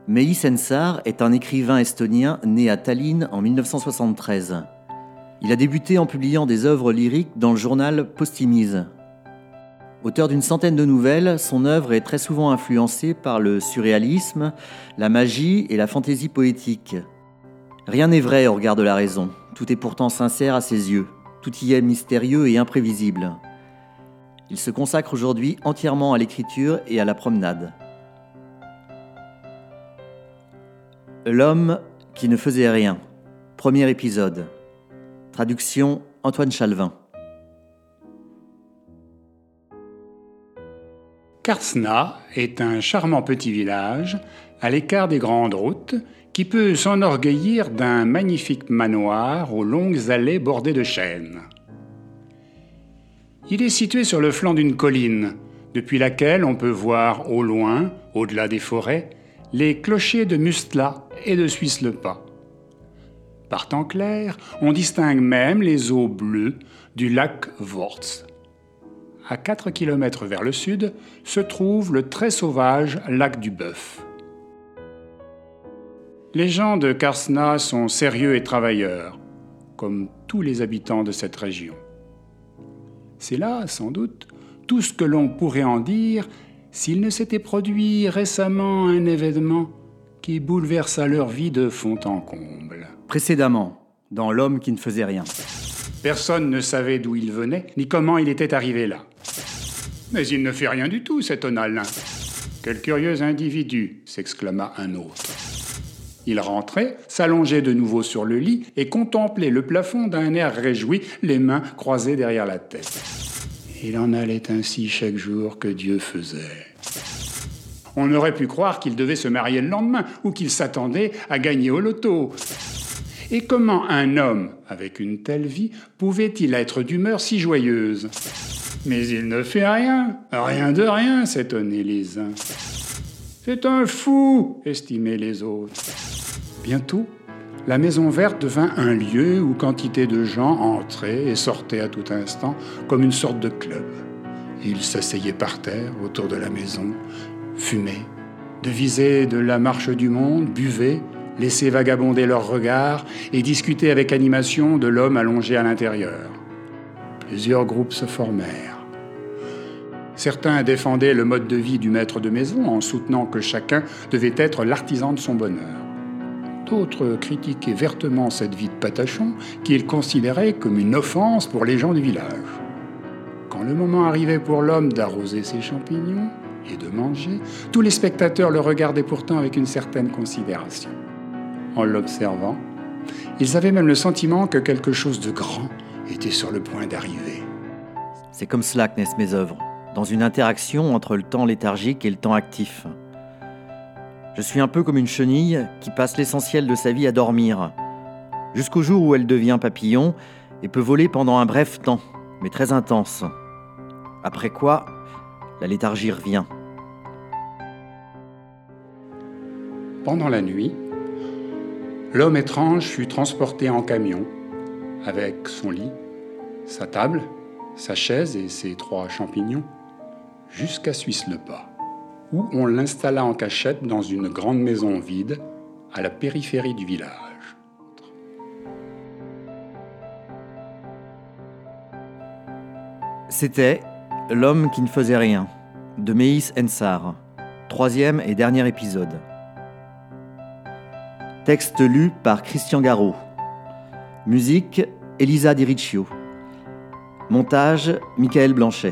Meis Ensar est un écrivain estonien né à Tallinn en 1973. Il a débuté en publiant des œuvres lyriques dans le journal Postimees. Auteur d'une centaine de nouvelles, son œuvre est très souvent influencée par le surréalisme, la magie et la fantaisie poétique. Rien n'est vrai au regard de la raison, tout est pourtant sincère à ses yeux, tout y est mystérieux et imprévisible. Il se consacre aujourd'hui entièrement à l'écriture et à la promenade. L'homme qui ne faisait rien. Premier épisode. Traduction Antoine Chalvin. Karsna est un charmant petit village à l'écart des grandes routes qui peut s'enorgueillir d'un magnifique manoir aux longues allées bordées de chênes. Il est situé sur le flanc d'une colline, depuis laquelle on peut voir au loin, au-delà des forêts, les clochers de Mustla et de Suisse-le-Pas. Par temps clair, on distingue même les eaux bleues du lac Worts. À 4 km vers le sud se trouve le très sauvage lac du Bœuf. Les gens de Karsna sont sérieux et travailleurs, comme tous les habitants de cette région. C'est là, sans doute, tout ce que l'on pourrait en dire s'il ne s'était produit récemment un événement qui bouleversa leur vie de fond en comble. Précédemment, dans L'homme qui ne faisait rien. Personne ne savait d'où il venait, ni comment il était arrivé là. Mais il ne fait rien du tout, cet Onalin. Quel curieux individu, s'exclama un autre. Il rentrait, s'allongeait de nouveau sur le lit et contemplait le plafond d'un air réjoui, les mains croisées derrière la tête. Il en allait ainsi chaque jour que Dieu faisait. On aurait pu croire qu'il devait se marier le lendemain ou qu'il s'attendait à gagner au loto. Et comment un homme, avec une telle vie, pouvait-il être d'humeur si joyeuse ? Mais il ne fait rien de rien, s'étonnaient les uns. C'est un fou, estimaient les autres. Bientôt, la maison verte devint un lieu où quantité de gens entraient et sortaient à tout instant, comme une sorte de club. Ils s'asseyaient par terre, autour de la maison, fumaient, devisaient de la marche du monde, buvaient, laissaient vagabonder leurs regards et discutaient avec animation de l'homme allongé à l'intérieur. Plusieurs groupes se formèrent. Certains défendaient le mode de vie du maître de maison en soutenant que chacun devait être l'artisan de son bonheur. D'autres critiquaient vertement cette vie de patachon qu'ils considéraient comme une offense pour les gens du village. Quand le moment arrivait pour l'homme d'arroser ses champignons et de manger, tous les spectateurs le regardaient pourtant avec une certaine considération. En l'observant, ils avaient même le sentiment que quelque chose de grand était sur le point d'arriver. C'est comme cela que naissent mes œuvres, dans une interaction entre le temps léthargique et le temps actif. Je suis un peu comme une chenille qui passe l'essentiel de sa vie à dormir, jusqu'au jour où elle devient papillon et peut voler pendant un bref temps, mais très intense. Après quoi, la léthargie revient. Pendant la nuit, l'homme étrange fut transporté en camion, avec son lit, sa table, sa chaise et ses 3 champignons, jusqu'à Suisse-le-Pas, où on l'installa en cachette dans une grande maison vide, à la périphérie du village. C'était L'homme qui ne faisait rien, de Meis Ensar, 3e et dernier épisode. Texte lu par Christian Garot. Musique, Elisa Di Riccio. Montage, Michael Blanchet.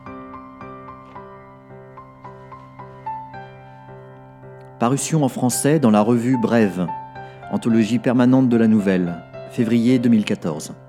Parution en français dans la revue Brève, anthologie permanente de la nouvelle, février 2014.